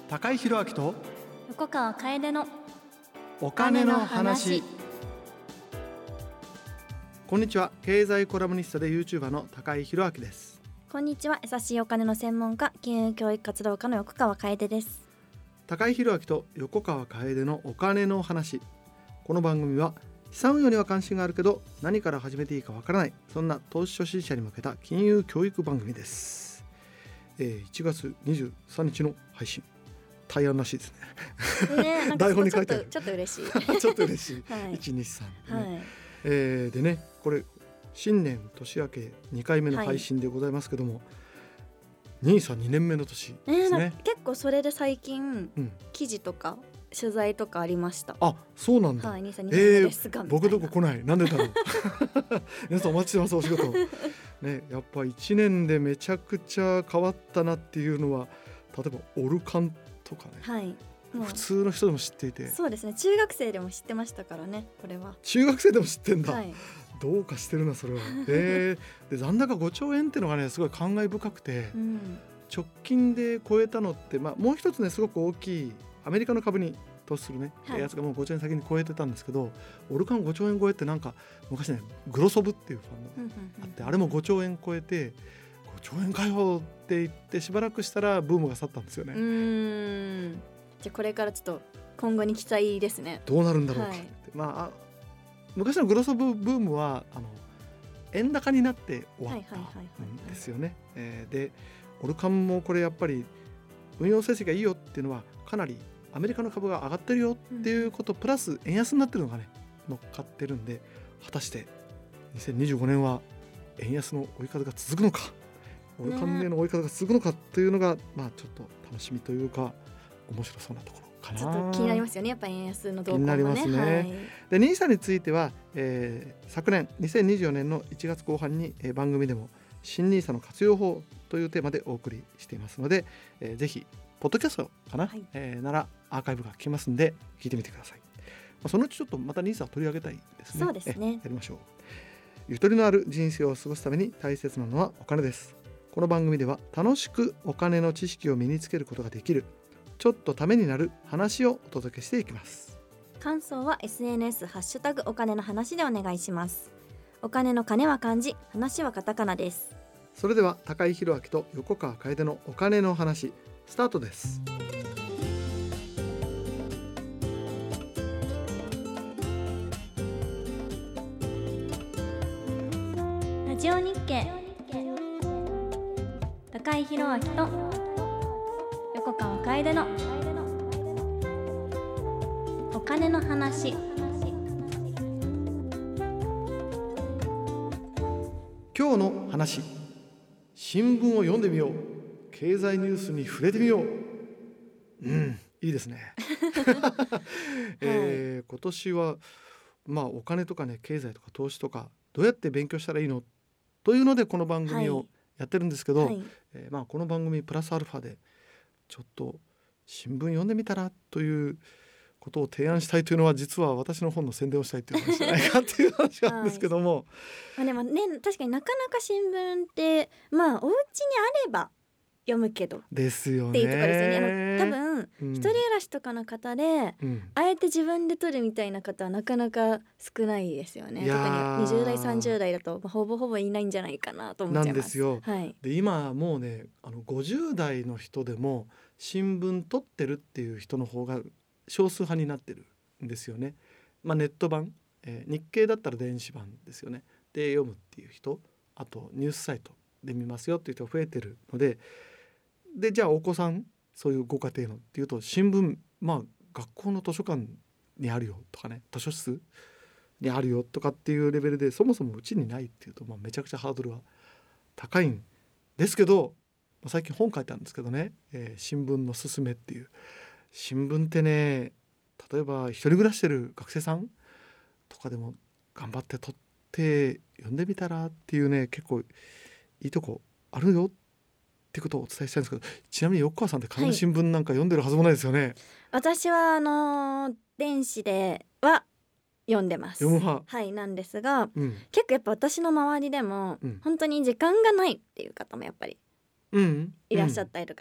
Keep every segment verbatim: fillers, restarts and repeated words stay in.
高井宏明と横川楓のお金の話。こんにちは。経済コラムニストで YouTuber の高井宏明です。 こんにちは。優しいお金の専門家、金融教育活動家の横川楓です。 高井宏明と横川楓のお金の話。この番組は資産運用には関心があるけど何から始めていいかわからない、そんな投資初心者に向けた金融教育番組です。えー、いちがつにじゅうさんにちの配信、対案らしいですね。 ね、なんか台本に書いてある。 ちょっと嬉しい。 ちょっと嬉しい。 はい、 いちにさん、ね、 はい、 えー、でね、これ新年年明けにかいめの配信でございますけども、はい、ニーサにねんめの年ですね。 えー、結構それで最近、うん、記事とか取材とかありました。 あ、そうなんだ。 はい、ニーサにねんめですが、 えー、僕どこ来ない。なんでだろう。皆さんお待ちしてます。お仕事。ね、やっぱいちねんでめちゃくちゃ変わったなっていうのは、例えばオルカンとかね。はい。普通の人でも知っていて。 そうですね。中学生でも知ってましたからね。これは。 中学生でも知ってんだ。 はい、 どうかしてるなそれは。えー、で残高ごちょうえんっていうのがねすごい感慨深くて、うん、直近で超えたのって、まあ、もう一つねすごく大きいアメリカの株に投資するね、はい、やつがもうごちょうえん先に超えてたんですけど、オルカンごちょうえん超えってなんか昔ねグロソブっていうファンドがあって、あれもごちょうえん超えてごちょうえんかよって言ってしばらくしたらブームが去ったんですよね。 うーん、じゃあこれからちょっと今後に期待ですね。 どうなるんだろうかって、はい、まあ昔のグロソブブームはあの円高になって終わったんですよね。でオルカンもこれやっぱり運用成績がいいよっていうのはかなりアメリカの株が上がってるよっていうこと、うん、プラス円安になってるのがね乗っかってるんで、果たしてにせんにじゅうごねんは円安の追い風が続くのか、オルカン値の追い風が続くのかというのが、まあちょっと楽しみというか面白そうなところかな。 ちょっと気になりますよね。やっぱ円安の動向もね。 気になりますね。はい、でニーサについては、えー、昨年にせんにじゅうよねんのいちがつこう半に、えー、番組でも新ニーサの活用法というテーマでお送りしていますので、えー、ぜひポッドキャストかな、はい、えー、ならアーカイブが聞きますんで聞いてみてください。まあ、そのうちちょっとまたニーサを取り上げたいですね。 そうですね。 やりましょう。ゆとりのある人生を過ごすために大切なのはお金です。この番組では楽しくお金の知識を身につけることができる、ちょっとためになる話をお届けしていきます。 感想は エスエヌエス ハッシュタグお金の話でお願いします。お金の金は漢字、話はカタカナです。 それでは高井宏明と横川楓のお金の話スタートです。 ラジオ日経、高井宏明と横川楓のお金の話。 今日の話、新聞を読んでみよう、経済ニュースに触れてみよう。うん、いいですね。えー、今年はまあお金とかね、経済とか投資とかどうやって勉強したらいいのというのでこの番組をやってるんですけど、はい、えー、まあこの番組プラスアルファでちょっと新聞読んでみたらということを提案したいというのは、実は私の本の宣伝をしたいという話じゃないかっていう話なんですけども、 はい、まあ、でもね、確かになかなか新聞ってまあお家にあれば読むけどですよねっていうところですよね。あの多分、うん、一人暮らしとかの方で、うん、あえて自分で撮るみたいな方はなかなか少ないですよね。特ににじゅうだいさんじゅうだいだと、まあ、ほぼほぼいないんじゃないかなと思っちゃいます。 なんですよ。 はい、 で今もうね、あのごじゅうだいの人でも新聞撮ってるっていう人の方が少数派になってるんですよね。まあ、ネット版、えー、日経だったら電子版ですよね。で読むっていう人、あとニュースサイトで見ますよっていう人が増えてるので、でじゃあお子さん、そういうご家庭のっていうと新聞、まあ学校の図書館にあるよとかね、図書室にあるよとかっていうレベルで、そもそもうちにないっていうと、まあ、めちゃくちゃハードルは高いんですけど、最近本書いたんですけどね、えー、新聞のすすめっていう。新聞ってね、例えば一人暮らしてる学生さんとかでも頑張って取って読んでみたらっていうね、結構いいとこあるよってことをお伝えしたいんですけど、ちなみに横川さんって紙の新聞なんか読んでるはずもないですよね。はい、 私はあのー、電子では読んでます。 読む派、 はい、なんですが、 うん、 結構やっぱ私の周りでも、うん、本当に時間がないっていう方もやっぱりいらっしゃったりとか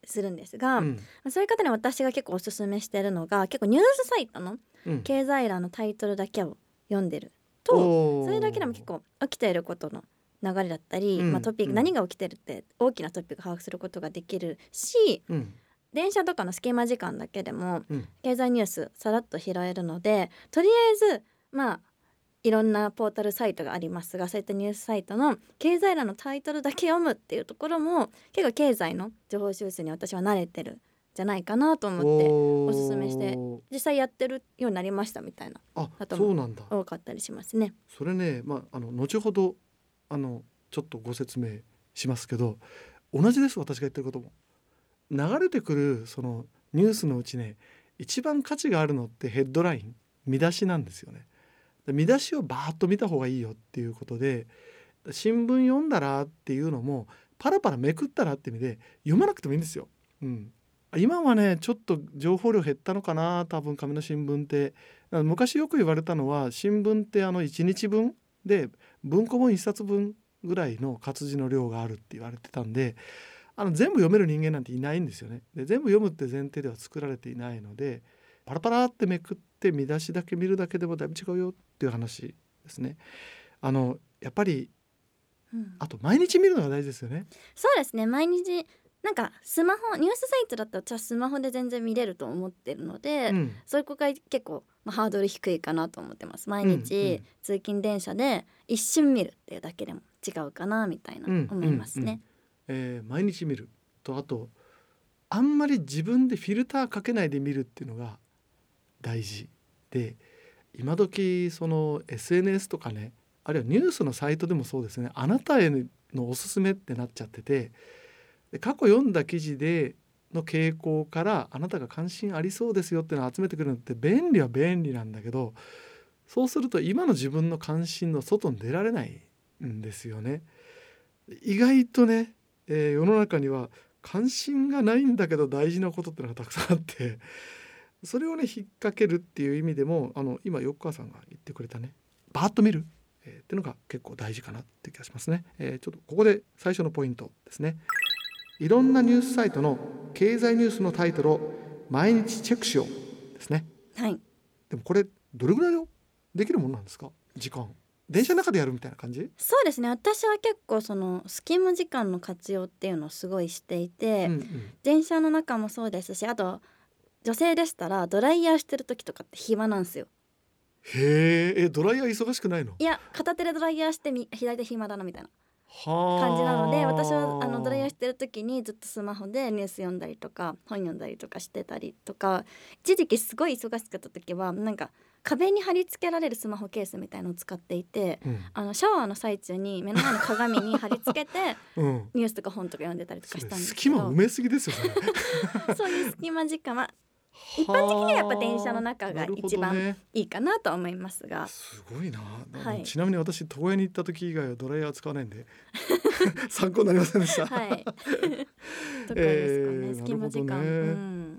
するんですが、 うん、 そういう方に私が結構おすすめしてるのが結構ニュースサイトの経済欄のタイトルだけを読んでると、それだけでも結構起きていることの流れだったり、うんまあ、トピック、うん、何が起きてるって大きなトピック把握することができるし、うん、電車とかの隙間時間だけでも経済ニュースさらっと拾えるので、とりあえずまあいろんなポータルサイトがありますが、そういったニュースサイトの経済欄のタイトルだけ読むっていうところも結構経済の情報収集に私は慣れてるんじゃないかなと思っておすすめして実際やってるようになりましたみたいな方も多かったりしますね。 それね、まあ、あの後ほどあのちょっとご説明しますけど、同じです。私が言ってることも流れてくるそのニュースのうちね、一番価値があるのってヘッドライン、見出しなんですよね。見出しをバーッと見た方がいいよっていうことで、新聞読んだらっていうのもパラパラめくったらって意味で読まなくてもいいんですよ、うん、今はねちょっと情報量減ったのかな、多分紙の新聞って。昔よく言われたのは、新聞ってあのいちにちぶんで文庫本いっさつぶんぐらいの活字の量があるって言われてたんで、あの全部読める人間なんていないんですよね。で全部読むって前提では作られていないので、パラパラってめくって見出しだけ見るだけでもだいぶ違うよっていう話ですね。あのやっぱり、うん、あと毎日見るのが大事ですよね。 そうですね、毎日なんかスマホニュースサイトだったら私はスマホで全然見れると思ってるので、うん、そういう子が結構、まあ、ハードル低いかなと思ってます。毎日、うんうん、通勤電車で一瞬見るっていうだけでも違うかなみたいな思いますね、 うんうんうんえー、毎日見ると、あとあんまり自分でフィルターかけないで見るっていうのが大事で、今時その エスエヌエス とかね、あるいはニュースのサイトでもそうですね、あなたへのおすすめってなっちゃってて、で過去読んだ記事での傾向からあなたが関心ありそうですよっていうのを集めてくるのって便利は便利なんだけど、そうすると今の自分の関心の外に出られないんですよね。意外とね、えー、世の中には関心がないんだけど大事なことってのがたくさんあって、それをね引っ掛けるっていう意味でも、あの今横川さんが言ってくれたね、バーッと見る、えー、っていうのが結構大事かなって気がしますね、えー、ちょっとここで最初のポイントですね。いろんなニュースサイトの経済ニュースのタイトルを毎日チェックしようですね。 はい。 でもこれどれぐらいできるものなんですか？時間電車の中でやるみたいな感じ？ そうですね、私は結構その隙間時間の活用っていうのをすごいしていて、うんうん、電車の中もそうですし、あと女性でしたらドライヤーしてる時とかって暇なんですよ。 へえ、ドライヤー忙しくないの？ いや、片手でドライヤーして左手暇だなみたいな感じなので、私はあのドライヤーしてる時にずっとスマホでニュース読んだりとか本読んだりとかしてたりとか、一時期すごい忙しかった時はなんか壁に貼り付けられるスマホケースみたいのを使っていて、うん、あのシャワーの最中に目の前の鏡に貼り付けて、うん、ニュースとか本とか読んでたりとかしたんですけど、 隙間埋めすぎですよねそういう隙間時間は一般的にはやっぱ電車の中が一番いいかなと思いますが、ね、 すごいな、はい、ちなみに私床屋に行った時以外はドライヤー使わないんで参考になりませんでしたはいとかですかね、えー、隙間時間、ねうん、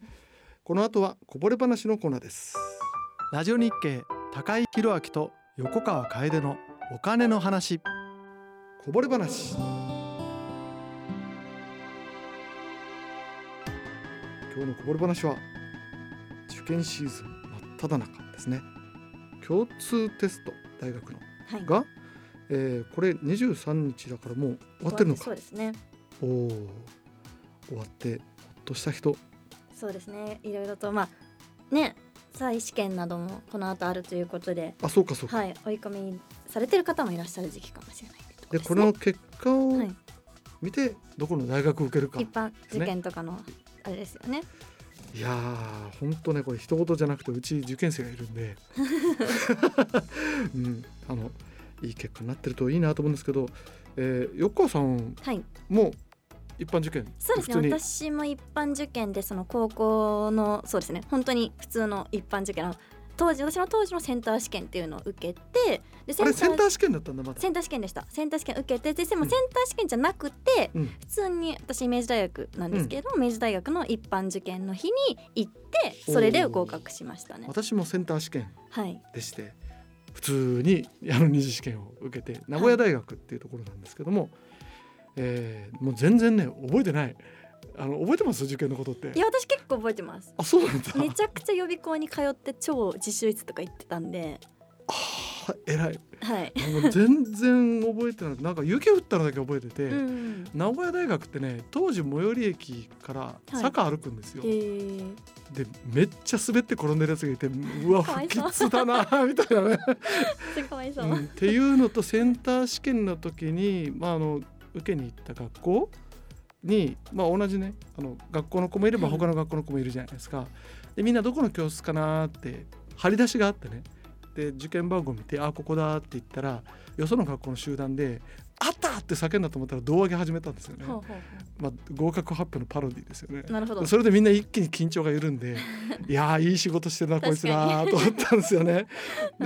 この後はこぼれ話のコーナーです。ラジオ日経高井宏明と横川楓のお金の話、こぼれ話。今日のこぼれ話は受験シーズン真っ只中ですね。共通テスト大学の、はい、が、えー、これにじゅうさんにちだからもう終わってるのか。 そうですね。 おー、終わってほっとした人。 そうですね、いろいろとまあね、再試験などもこの後あるということで、 あ、そうかそうか、 はい、追い込みされてる方もいらっしゃる時期かもしれないで、ね、 でこの結果を見て、はい、どこの大学を受けるか、 一般受験とかのあれですよね。 いやー本当ね、これ一言じゃなくてうち受験生がいるんで、うん、あのいい結果になってるといいなと思うんですけど、えー、横川さんも一般受験、はい、 そうですね、私も一般受験で、その高校のそうですね、本当に普通の一般受験の当時、私の当時のセンター試験っていうのを受けて、でセンター、あれセンター試験だったんだ。まだセンター試験でした。センター試験受けて、ででもセンター試験じゃなくて、うん、普通に私明治大学なんですけれども、うん、明治大学の一般受験の日に行ってそれで合格しましたね。 私もセンター試験でして、はい、普通にあの二次試験を受けて名古屋大学っていうところなんですけども、はい、えー、もう全然ね覚えてないあの覚えてます受験のことって。 いや私結構覚えてます。 あそうなんだ。 めちゃくちゃ予備校に通って超自習室とか行ってたんで。 あ偉い、 はい、 もう全然覚えてない。なんか雪降ったのだけ覚えてて、うん、名古屋大学ってね当時最寄り駅から坂歩くんですよ、はい、でめっちゃ滑って転んでるやつがいてうわ不吉だなみたいなねかわいそう、 うん、っていうのとセンター試験の時に、まあ、あの受けに行った学校に、まあ、同じねあの学校の子もいれば他の学校の子もいるじゃないですか、はい、でみんなどこの教室かなって張り出しがあってね、で受験番号見てあここだって言ったらよその学校の集団であったって叫んだと思ったら胴上げ始めたんですよね。ほうほうほう、まあ、合格発表のパロディですよね。 なるほど。 それでみんな一気に緊張が緩んでいやいい仕事してるなこいつなと思ったんですよねで、うん、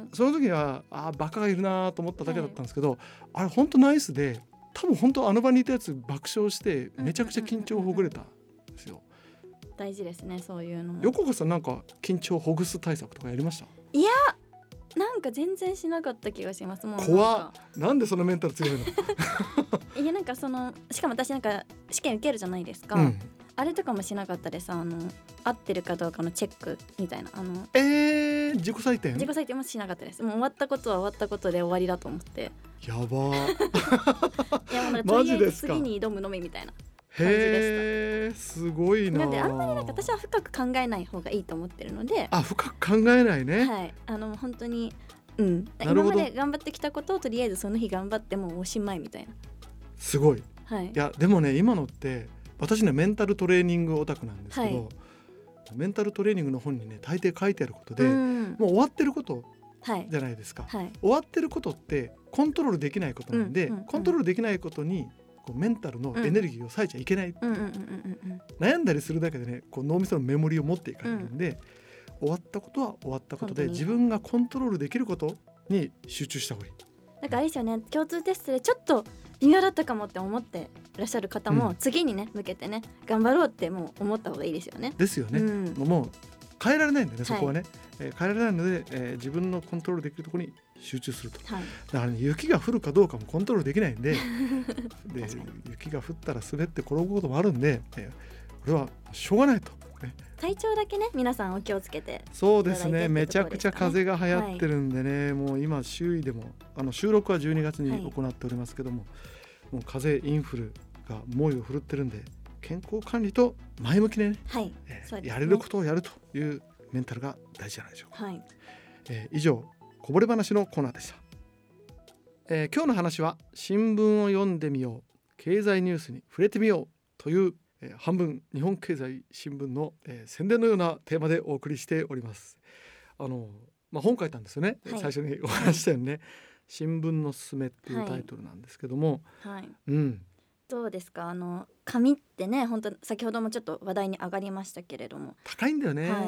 その時はあバカがいるなと思っただけだったんですけど、はい、あれ本当ナイスで多分本当あの場にいたやつ爆笑してめちゃくちゃ緊張をほぐれたんですよ。 大事ですねそういうのも。 横川さんなんか緊張をほぐす対策とかやりました？ いやなんか全然しなかった気がします。もう怖っ、なんでそのメンタル強いのいやなんかそのしかも私なんか試験受けるじゃないですか、うん、あれとかもしなかったです。あの合ってるかどうかのチェックみたいなあのえー、自己採点自己採点もしなかったです。もう終わったことは終わったことで終わりだと思ってやばいやもうなんかとりあえず次に挑むのみみたいな感じでした。 へーすごいな。 なんであんまりなんか私は深く考えない方がいいと思ってるので。 あ深く考えないね。 はいあの本当にうん、今まで頑張ってきたことをとりあえずその日頑張ってもうおしまいみたいな。 すごい、 はい、 いやでもね今のって私ねメンタルトレーニングオタクなんですけど、はい、メンタルトレーニングの本にね大抵書いてあることで、うん、もう終わってることじゃないですか、はいはい、終わってることってコントロールできないことなんで、うんうんうん、コントロールできないことにこうメンタルのエネルギーを割いちゃいけないっていう、悩んだりするだけでねこう脳みそのメモリを持っていかれるんで、うん終わったことは終わったことで自分がコントロールできることに集中した方がいい。 なんかあれですよね共通テストでちょっと微妙だったかもって思っていらっしゃる方も、うん、次にね向けてね頑張ろうってもう思った方がいいですよね。 ですよね、うん、もう変えられないんだよねそこはね、はいえー、変えられないので、えー、自分のコントロールできるところに集中すると、はい、だから、ね、雪が降るかどうかもコントロールできないんでで雪が降ったら滑って転ぶこともあるんで、えー、これはしょうがないと体調だけね皆さんお気をつけて。 そうですねめちゃくちゃ風が流行ってるんでね、はい、もう今周囲でもあの収録はじゅうにがつに行っておりますけども、はい、もう風邪インフルが猛威を振るってるんで健康管理と前向きでね、はいえーね、やれることをやるというメンタルが大事じゃないでしょうか、はいえー、以上こぼれ話のコーナーでした、えー、今日の話は新聞を読んでみよう経済ニュースに触れてみようという半分日本経済新聞の、えー、宣伝のようなテーマでお送りしております。あの、まあ、本書いたんですよね、はい、最初にお話したようにね新聞のすすめっていうタイトルなんですけども、 はいはいうん、 どうですかあの紙ってね本当先ほどもちょっと話題に上がりましたけれども高いんだよね、 はい、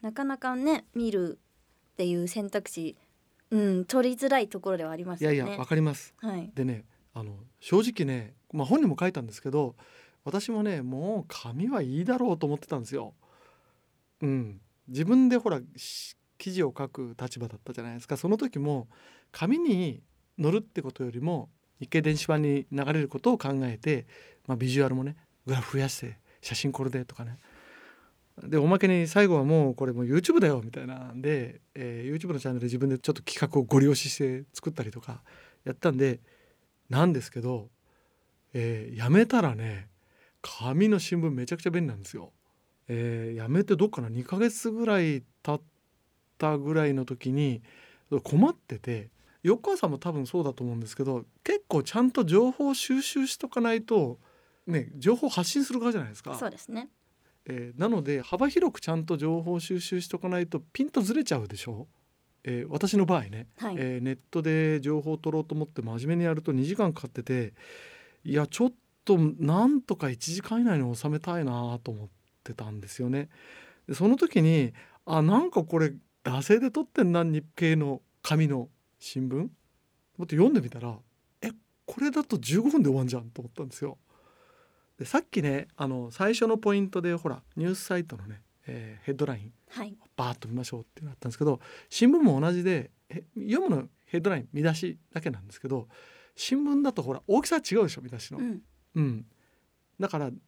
なかなかね見るっていう選択肢、うん、取りづらいところではありますよね。 いやいやわかります、はい、でねあの正直ね、まあ、本にも書いたんですけど私もねもう紙はいいだろうと思ってたんですよ、うん、自分でほら記事を書く立場だったじゃないですか。その時も紙に載るってことよりも日経電子版に流れることを考えて、まあ、ビジュアルもねグラフ増やして写真これでとかねでおまけに最後はもうこれもう YouTube だよみたいなんで、えー、YouTube のチャンネルで自分でちょっと企画をご利用しして作ったりとかやったんでなんですけど、えー、やめたらね紙の新聞めちゃくちゃ便利なんですよ、えー、やめてどっかなにかげつぐらい経ったぐらいの時に困ってて横川さんも多分そうだと思うんですけど結構ちゃんと情報収集しとかないとね情報発信する側じゃないですか。 そうですね、 えー、なので幅広くちゃんと情報収集しとかないとピンとずれちゃうでしょ、えー、私の場合ね、はいえー、ネットで情報を取ろうと思って真面目にやるとにじかんかかってていやちょっとなんとかいちじかん以内に収めたいなと思ってたんですよね。でその時にあなんかこれ惰性で撮ってんな日経の紙の新聞もっと読んでみたらえこれだとじゅうごふんで終わんじゃんと思ったんですよ。でさっきねあの最初のポイントでほらニュースサイトのね、えー、ヘッドライン、はい、バーッと見ましょうってなったんですけど新聞も同じでえ読むのヘッドライン見出しだけなんですけど新聞だとほら大きさ違うでしょ見出しの、うんうん、だから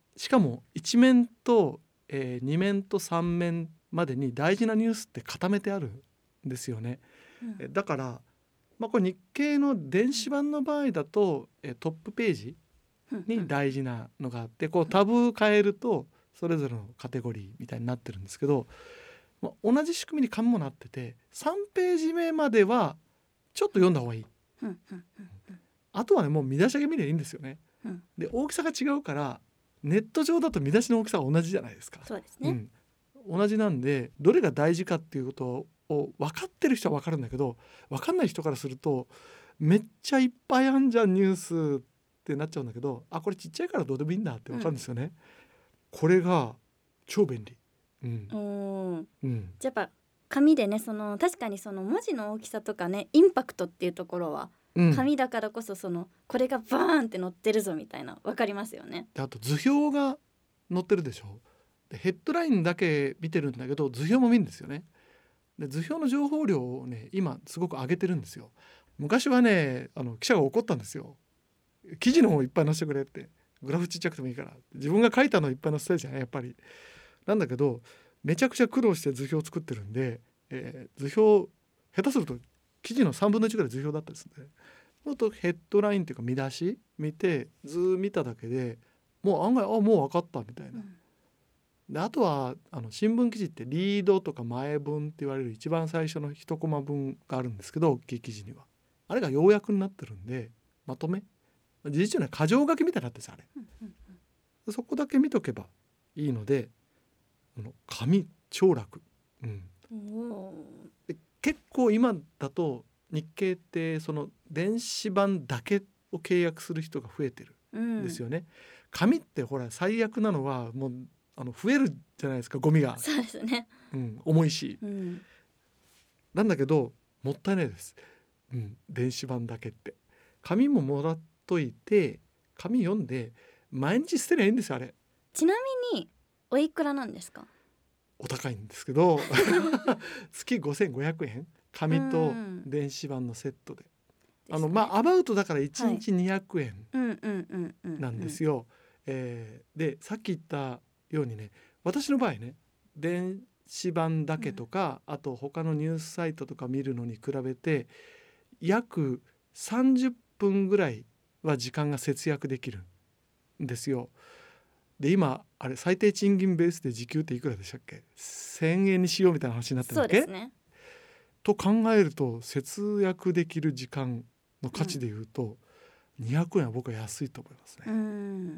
しかもいち面と、えー、に面とさん面までに大事なニュースって固めてあるんですよね、うん、だから、まあ、これ日経の電子版の場合だと、えー、トップページに大事なのがあって、こうタブ変えるとそれぞれのカテゴリーみたいになってるんですけど、まあ、同じ仕組みに紙もなっててさんページ目まではちょっと読んだ方がいい、うんうんうんうん、あとはねもう見出しだけ見ればいいんですよね、うん、で大きさが違うからネット上だと見出しの大きさが同じじゃないですか。 そうですね、 うん、同じなんでどれが大事かっていうことを分かってる人は分かるんだけど分かんない人からするとめっちゃいっぱいあんじゃんニュースってなっちゃうんだけど、あこれちっちゃいからどうでもいいんだって分かるんですよね、うん、これが超便利、うんうん、じゃあやっぱ紙でねその確かにその文字の大きさとかねインパクトっていうところは、うん、紙だからこそそのこれがバーンって載ってるぞみたいな分かりますよね。 であと図表が載ってるでしょ。でヘッドラインだけ見てるんだけど図表も見るんですよね。で図表の情報量をね今すごく上げてるんですよ。昔はねあの記者が怒ったんですよ。記事の方いっぱい載せてくれって、グラフちっちゃくてもいいから自分が書いたのいっぱい載せたいじゃんやっぱり。なんだけどめちゃくちゃ苦労して図表を作ってるんで、えー、図表下手すると記事のさんぶんのいちぐらい図表だったですね。もっとヘッドラインっていうか見出し見て図見ただけでもう案外あもう分かったみたいな、うん、であとはあの新聞記事ってリードとか前文って言われる一番最初の一コマ分があるんですけど大きい記事にはあれが要約になってるんでまとめ事実上ね箇条書きみたいになってるんですあれ、うんうんうん、そこだけ見とけばいいのであの紙超楽、うん、で結構今だと日経ってその電子版だけを契約する人が増えてるんですよね、うん、紙ってほら最悪なのはもうあの増えるじゃないですかゴミが。 そうですね、 うん、重いし、うん、なんだけどもったいないです、うん、電子版だけって紙ももらっといて紙読んで毎日捨てりゃいいんですよあれ。 ちなみにおいくらなんですか？ お高いんですけど月ごせんごひゃくえん紙と電子版のセットで、うん、あのまあアバウトだからいちにちにひゃくえんなんですよ。でさっき言ったようにね私の場合ね電子版だけとか、うん、あと他のニュースサイトとか見るのに比べて約さんじゅっぷんぐらいは時間が節約できるんですよ。で今あれ最低賃金ベースで時給っていくらでしたっけ？せんえんにしようみたいな話になってるんだっけ？ そうですね。 と考えると節約できる時間の価値でいうと、うん、にひゃくえんは僕は安いと思いますね。うん、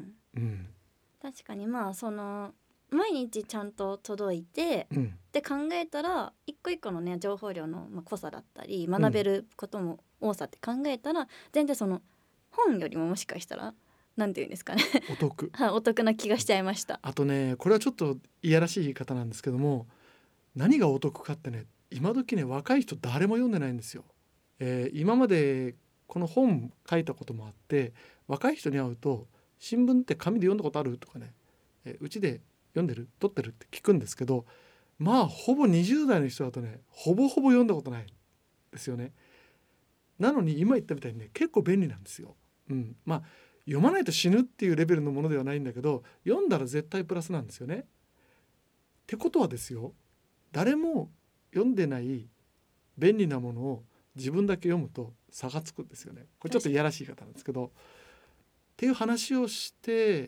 うん、確かにまあその毎日ちゃんと届いて、うん、で考えたら一個一個のね情報量の濃さだったり学べることも多さって考えたら、うん、全然その本よりももしかしたらなんていうんですかねお得お得な気がしちゃいました。 あとねこれはちょっといやらしい言い方なんですけども何がお得かってね今時ね若い人誰も読んでないんですよ、えー、今までこの本書いたこともあって若い人に会うと新聞って紙で読んだことあるとかね、えー、うちで読んでる撮ってるって聞くんですけどまあほぼにじゅう代の人だとねほぼほぼ読んだことないですよね。なのに今言ったみたいにね結構便利なんですよ、うん、まあ読まないと死ぬっていうレベルのものではないんだけど読んだら絶対プラスなんですよね。ってことはですよ誰も読んでない便利なものを自分だけ読むと差がつくんですよね。これちょっといやらしい言い方なんですけどっていう話をして、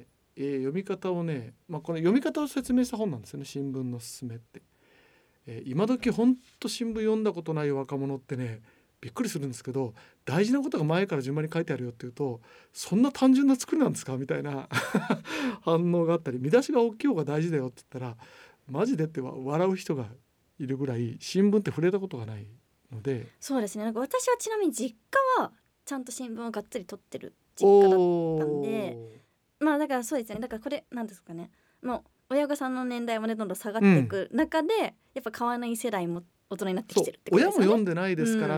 えー、読み方をね、まあ、この読み方を説明した本なんですよね新聞のすすめって、えー、今時ほんと新聞読んだことない若者ってねびっくりするんですけど大事なことが前から順番に書いてあるよっていうとそんな単純な作りなんですかみたいな反応があったり見出しが大きい方が大事だよって言ったらマジでって笑う人がいるぐらい新聞って触れたことがないので。 そうですねなんか私はちなみに実家はちゃんと新聞をがっつり取ってる実家だったんでまあだからそうですねだからこれなんですかねもう親御さんの年代もねどんどん下がっていく中で、うん、やっぱ買わない世代も大人になってきてるってことですよね。 親も読んでないですからって、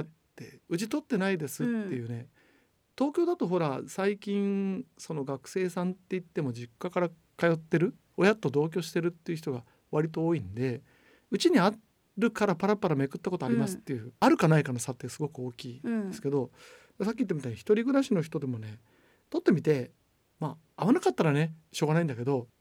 うん、うち取ってないですっていうね、うん、東京だとほら最近その学生さんって言っても実家から通ってる親と同居してるっていう人が割と多いんでうちにあるからパラパラめくったことありますっていう、うん、あるかないかの差ってすごく大きいんですけど、うん、さっき言ったみたいに一人暮らしの人でもね取ってみてまあ合わなかったらねしょうがないんだけど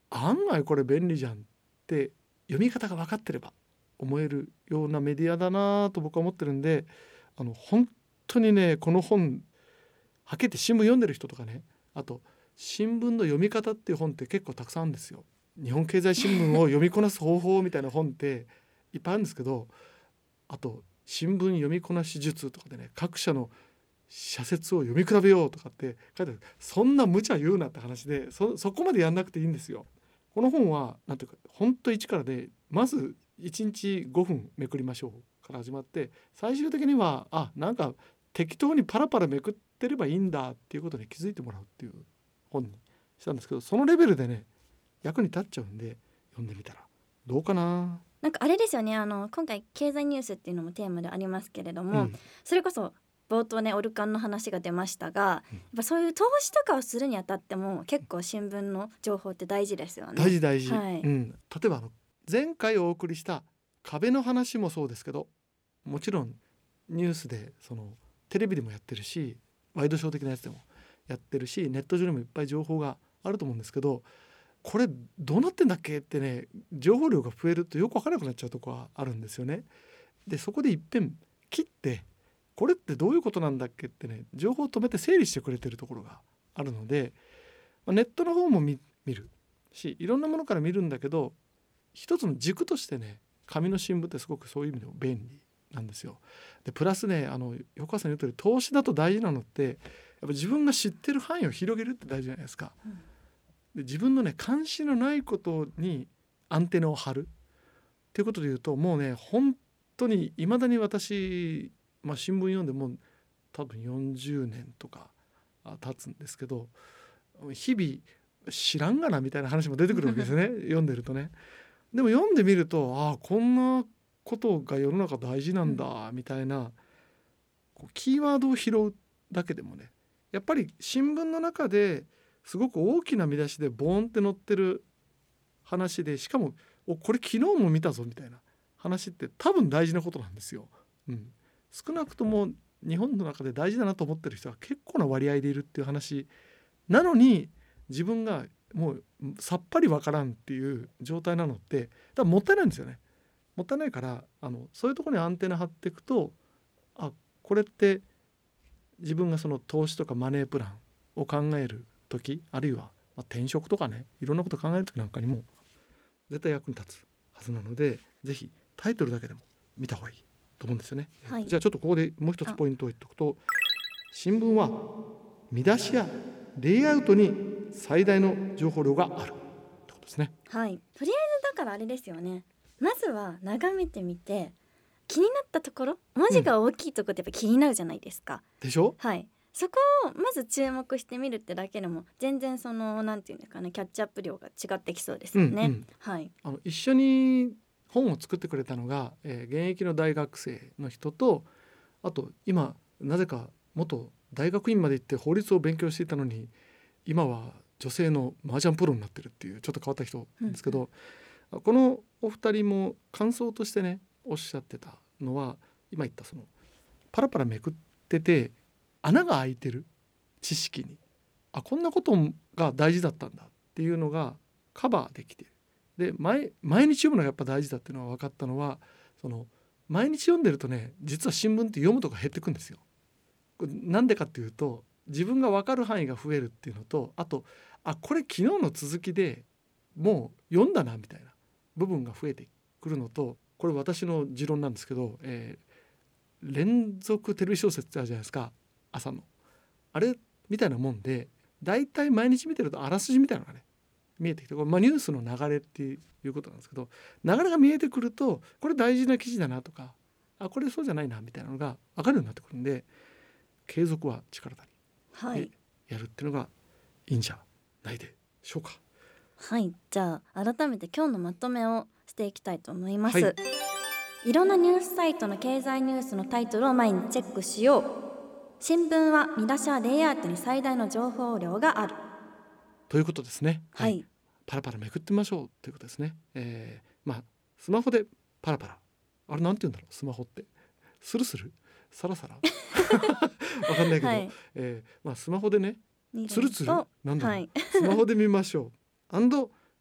案外これ便利じゃんって読み方が分かってれば思えるようなメディアだなと僕は思ってるんで、あの本当にねこの本はっきり言って新聞読んでる人とかね、あと新聞の読み方っていう本って結構たくさんあるんですよ。日本経済新聞を読みこなす方法みたいな本っていっぱいあるんですけど、あと新聞読みこなし術とかでね、各社の社説を読み比べようとかって書いてある。そんな無茶言うなって話で、 そ, そこまでやんなくていいんですよ。この本はなんていうか本当一からで、まずいちにちごふんめくりましょうから始まって、最終的にはあなんか適当にパラパラめくってればいいんだっていうことに気づいてもらうっていう本にしたんですけど、そのレベルでね役に立っちゃうんで読んでみたらどうかな。 なんかあれですよね、あの今回経済ニュースっていうのもテーマでありますけれども、うん、それこそ冒頭ねオルカンの話が出ましたが、うん、やっぱそういう投資とかをするにあたっても結構新聞の情報って大事ですよね。 大事大事、 はい、 うん、例えばあの前回お送りした壁の話もそうですけど、もちろんニュースでそのテレビでもやってるし、ワイドショー的なやつでもやってるし、ネット上にもいっぱい情報があると思うんですけど、これどうなってんだっけってね、情報量が増えるとよく分からなくなっちゃうところはあるんですよね。でそこで一遍切ってこれってどういうことなんだっけってね、情報を止めて整理してくれてるところがあるので、ネットの方も 見, 見るしいろんなものから見るんだけど、一つの軸としてね紙の新聞ってすごくそういう意味でも便利なんですよ。でプラスね、あの横川さん言う通り投資だと大事なのってやっぱ自分が知ってる範囲を広げるって大事じゃないですか。うん、で自分のね関心のないことにアンテナを張るっていうことで言うと、もうね本当にいまだに私、まあ、新聞読んでもう多分よんじゅうねんとか経つんですけど、日々知らんがなみたいな話も出てくるわけですね読んでるとね。でも読んでみると、ああこんなことが世の中大事なんだみたいな、こうキーワードを拾うだけでもね、やっぱり新聞の中ですごく大きな見出しでボーンって載ってる話で、しかもおこれ昨日も見たぞみたいな話って多分大事なことなんですよ。うん、少なくとも日本の中で大事だなと思ってる人は結構な割合でいるっていう話なのに、自分がもうさっぱりわからんっていう状態なのって多分もったいないんですよね。もったいないから、あのそういうところにアンテナ張っていくと、あこれって自分がその投資とかマネープランを考える時、あるいはまあ転職とかね、いろんなことを考える時なんかにも絶対役に立つはずなので、ぜひタイトルだけでも見た方がいいと思うんですよね。はい、じゃあちょっとここでもう一つポイントを言っておくと、新聞は見出しやレイアウトに最大の情報量があるってことですね。 はい、とりあえずだからあれですよね、まずは眺めてみて気になったところ、文字が大きいところってやっぱ気になるじゃないですか。 でしょ。 はい、そこをまず注目してみるってだけでも全然そのなんていうんですかね、キャッチアップ量が違ってきそうですよね。うんうん、はい、 あの一緒に本を作ってくれたのが、えー、現役の大学生の人と、あと今なぜか元大学院まで行って法律を勉強していたのに今は女性の麻雀プロになってるっていうちょっと変わった人なんですけど、うんうん、このお二人も感想としてねおっしゃってたのは、今言ったそのパラパラめくってて穴が開いてる知識に、あこんなことが大事だったんだっていうのがカバーできてる。で 毎, 毎日読むのがやっぱ大事だっていうのが分かったのは、その毎日読んでるとね、実は新聞って読むとか減ってくんですよ。なんでかっていうと、自分が分かる範囲が増えるっていうのと、あとあこれ昨日の続きでもう読んだなみたいな部分が増えてくるのと、これ私の持論なんですけど、えー、連続テレビ小説ってあるじゃないですか、朝のあれみたいなもんで、だいたい毎日見てるとあらすじみたいなのがね見えてきて、これ、まあ、ニュースの流れっていうことなんですけど、流れが見えてくるとこれ大事な記事だなとか、あこれそうじゃないなみたいなのが分かるようになってくるんで、継続は力なり、はい、やるっていうのがいいんじゃないでしょうか。 はい、じゃあ改めて今日のまとめをしていきたいと思います。はい、いろんなニュースサイトの経済ニュースのタイトルを毎日チェックしよう。新聞は見出しやレイアウトに最大の情報量があるということですね。 はい、はい、 パラパラめくってみましょうということですね。えー、まあスマホでパラパラ、あれなんて言うんだろう、スマホってスルスルサラサラわかんないけど、はい、えーまあ、スマホでねツルツルなんだろう、はい、スマホで見ましょうアンド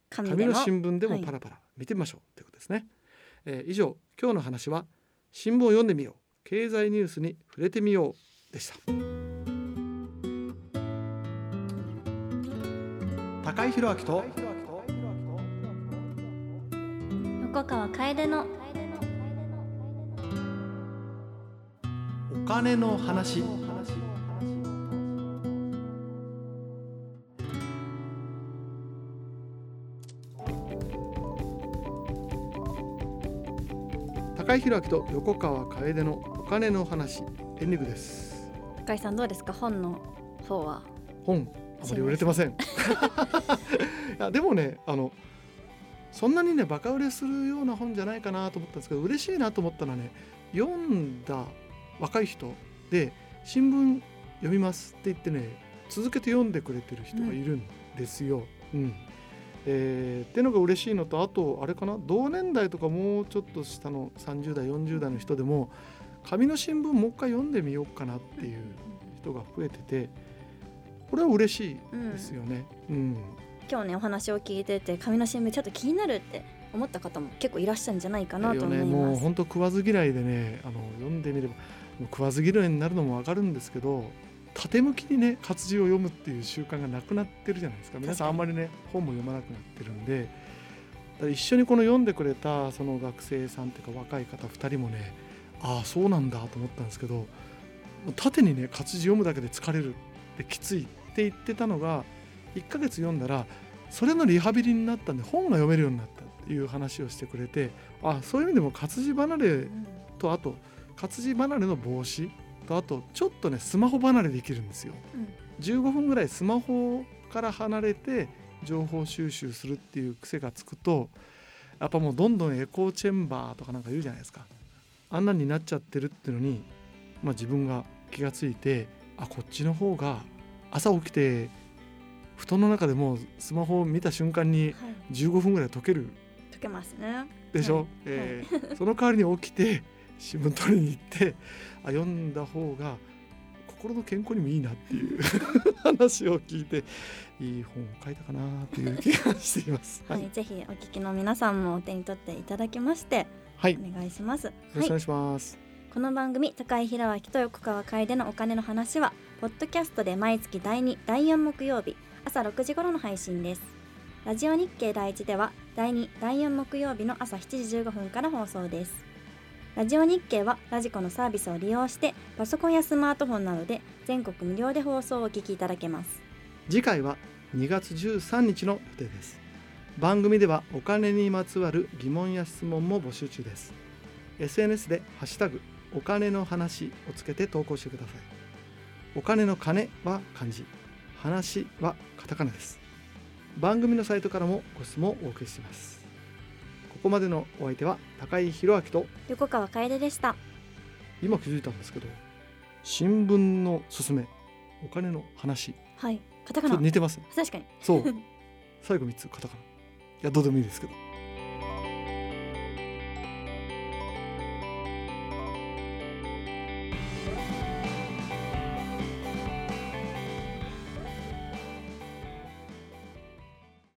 紙紙の新聞でもパラパラ見てみましょう、はい、ということですね、えー、以上今日の話は新聞を読んでみよう、経済ニュースに触れてみようでした。高井宏明と横川楓のお金の話。高井宏明と横川楓のお金の話、エンディングです。 高井さんどうですか、本の方は。 本あまり売れてませんいやでもね、あのそんなにねバカ売れするような本じゃないかなと思ったんですけど、嬉しいなと思ったのはね、読んだ若い人で新聞読みますって言ってね、続けて読んでくれてる人がいるんですよ、うんうんえー、っていうのが嬉しいのと、あとあれかな、同年代とかもうちょっと下のさんじゅう代よんじゅう代の人でも紙の新聞もう一回読んでみようかなっていう人が増えてて、これは嬉しいですよね、うんうん、 今日ねお話を聞いてて紙の新聞ちょっと気になるって思った方も結構いらっしゃるんじゃないかなと思います、ね、 もう本当食わず嫌いでね、あの読んでみれば食わず嫌いになるのもわかるんですけど、縦向きにね活字を読むっていう習慣がなくなってるじゃないですか。皆さんあんまりね本も読まなくなってるんで、だから一緒にこの読んでくれたその学生さんっていうか若い方ふたりもね、ああそうなんだと思ったんですけど、縦にね活字読むだけで疲れるってきついって言ってたのがいっかげつ読んだらそれのリハビリになったんで本が読めるようになったっていう話をしてくれて、あそういう意味でも活字離れと、あと活字離れの防止と、あとちょっとねスマホ離れできるんですよ、うん、じゅうごふんぐらいスマホから離れて情報収集するっていう癖がつくと、やっぱもうどんどんエコーチェンバーとかなんか言うじゃないですか、あんなになっちゃってるっていうのに、まあ、自分が気がついて、あこっちの方が朝起きて布団の中でもスマホを見た瞬間にじゅうごふんぐらい解ける、 はい、解けますねでしょ、 はいえー、その代わりに起きて新聞取りに行ってあ読んだ方が心の健康にもいいなっていう話を聞いて、いい本を書いたかなという気がしています、 はいはい、ぜひお聞きの皆さんもお手に取っていただきまして、はい、お願いします。よろしくお願いします、 はい、この番組高井宏明と横川楓のお金の話はポッドキャストで毎月だいに、だいよん木曜日朝ろくじ頃の配信です。ラジオ日経だいいちではだいに、だいよん木曜日の朝しちじじゅうごふんから放送です。ラジオ日経はラジコのサービスを利用してパソコンやスマートフォンなどで全国無料で放送をお聞きいただけます。 次回はにがつじゅうさんにちの予定です。番組ではお金にまつわる疑問や質問も募集中です。 エスエヌエス でハッシュタグお金の話をつけて投稿してください。お金の金は漢字、話はカタカナです。番組のサイトからもご質問をお送りします。ここまでのお相手は高井宏明と横川楓でした。 今気づいたんですけど、新聞のすすめ、お金の話、 はい、カタカナ似てます。 確かにそう最後みっつカタカナ、いやどうでもいいですけど